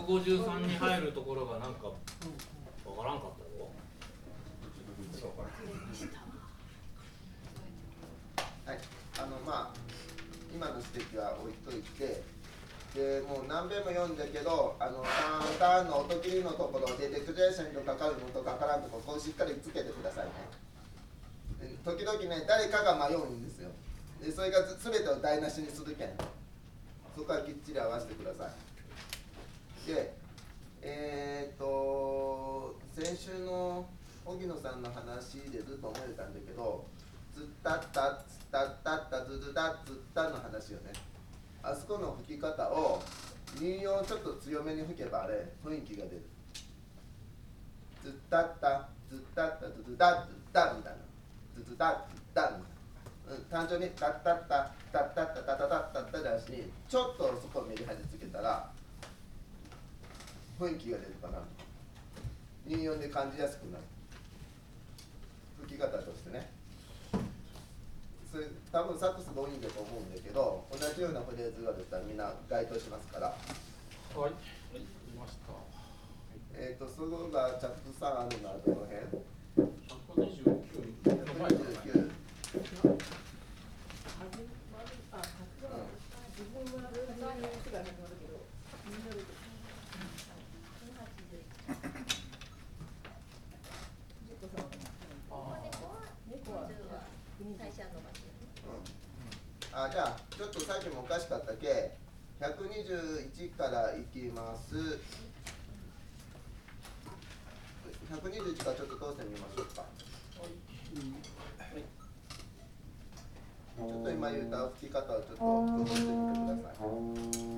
153に入るところがなんかわからんかったよ。 はい、まあ今の指摘は置いといて、でもう何遍も読んだけど、ターンの音切りのところでデクジェーションとかかるのとかからんところ、こうしっかりつけてくださいね。時々ね、誰かが迷うんですよ。でそれが全てを台無しにするけん、そこはきっちり合わせてください。で、先週の荻野さんの話でずっと思えたんだけど、ずったったつったったったずずだつったの話よね。あそこの吹き方を2音ちょっと強めに吹けばあれ雰囲気が出る。ずったったずったったずずだずったみたいな、ずずだずったみたいな。単純にタッタッタタッタッタタタタッタッタだしにちょっとそこをメリハリつけたら雰囲気が出るかな。2音で感じやすくなる吹き方としてね。それ多分サックスが多いんだと思うんだけど、同じようなフレーズが出たらみんな該当しますから。 はい、見ました。 そこがチャップさんあるのはどの辺？129。じゃあちょっとさっきもおかしかったけ、121からいきます。121からちょっと通してみましょうか。ちょっと今言った吹き方をちょっと工夫してみてください。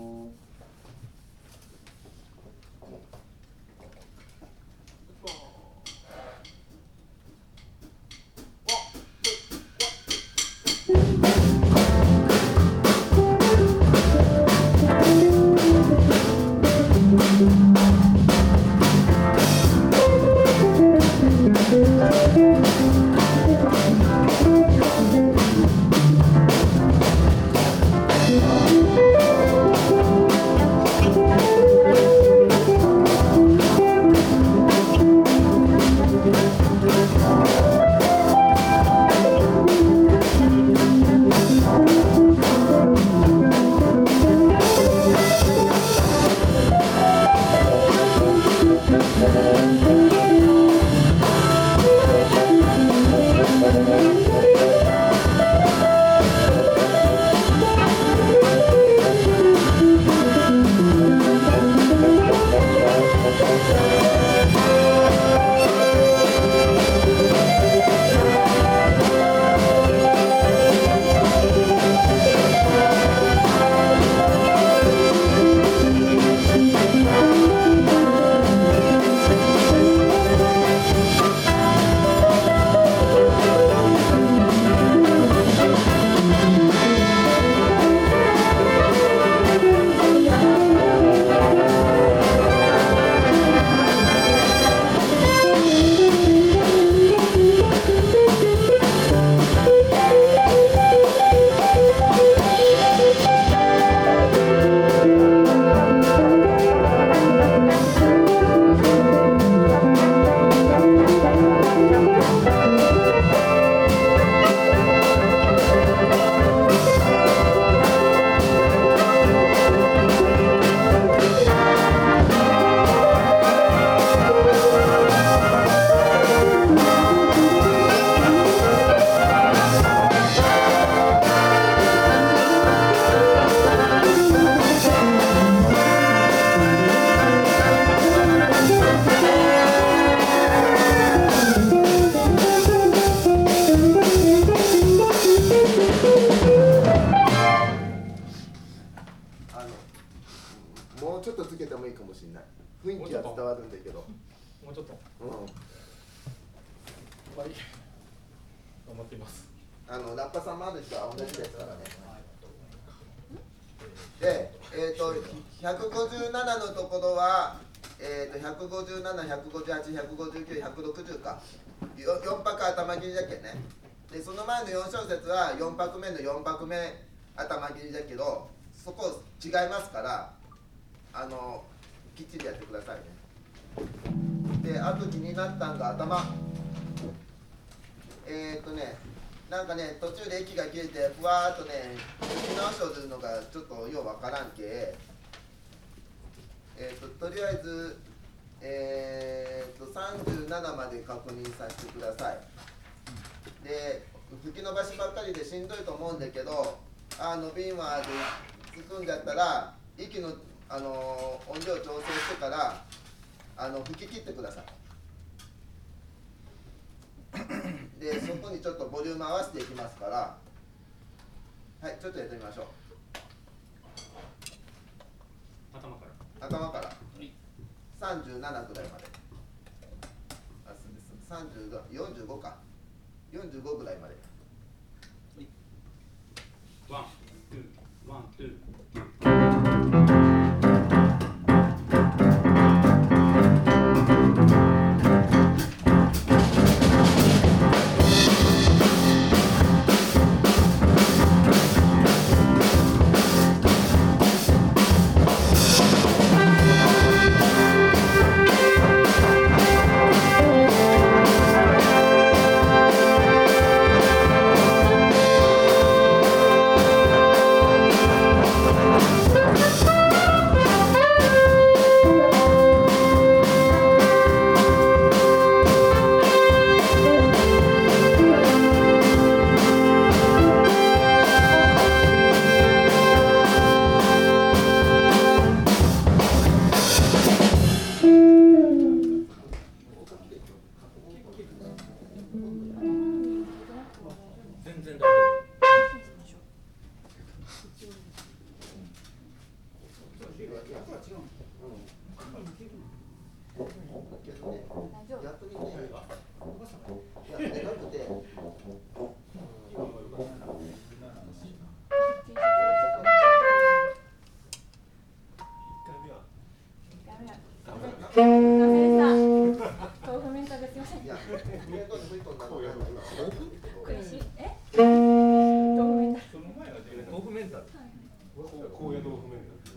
もうちょっとつけてもいいかもしれない。雰囲気は伝わるんだけど。 もうちょっと。はい。頑張っています。 ラッパさんもある人は同じですからね。で、157のところは、157、158、159、160か。4拍頭切りだけね。で、その前の4小節は4拍目の4拍目頭切りだけど、そこ違いますから、 きっちりやってくださいね。で、あと気になったんが頭。なんかね、途中で息が切れて、ふわーっとね、吹き直しをするのがちょっとようわからんけ、とりあえず、37まで確認させてください。で、吹き伸ばしばっかりでしんどいと思うんだけど、伸びんわで進んじゃったら、息の、音量調整してから、吹き切ってください。で、そこにちょっとボリューム合わせていきますから、はい、ちょっとやってみましょう。頭から37ぐらいまで。45か。45ぐらいまで。 ワン、ツー、ワン、ツー。全然大丈豆腐メンタル。 高野豆腐麺だ。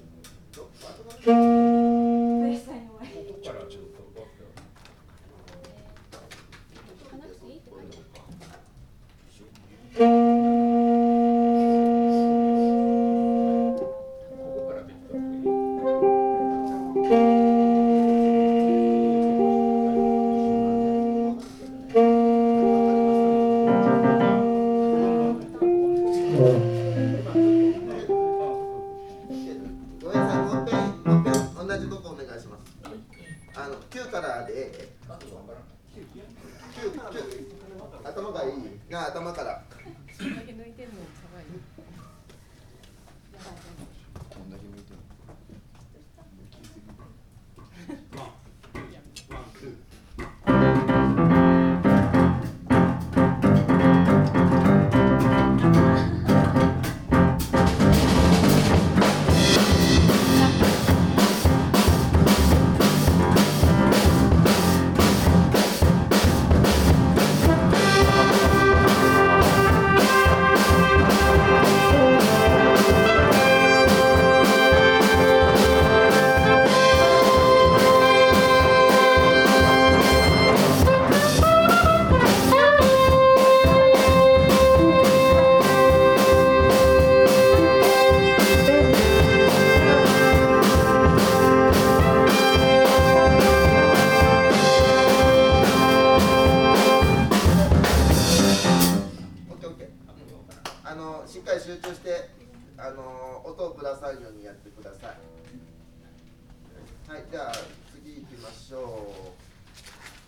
9からで頭がいいな。頭からそんだけ抜いてるのさばい。 こんだけ抜いてる。 ワン、ワン、ツー。 しっかり集中して音をぶらさるようにやってください。はい、じゃあ次行きましょう。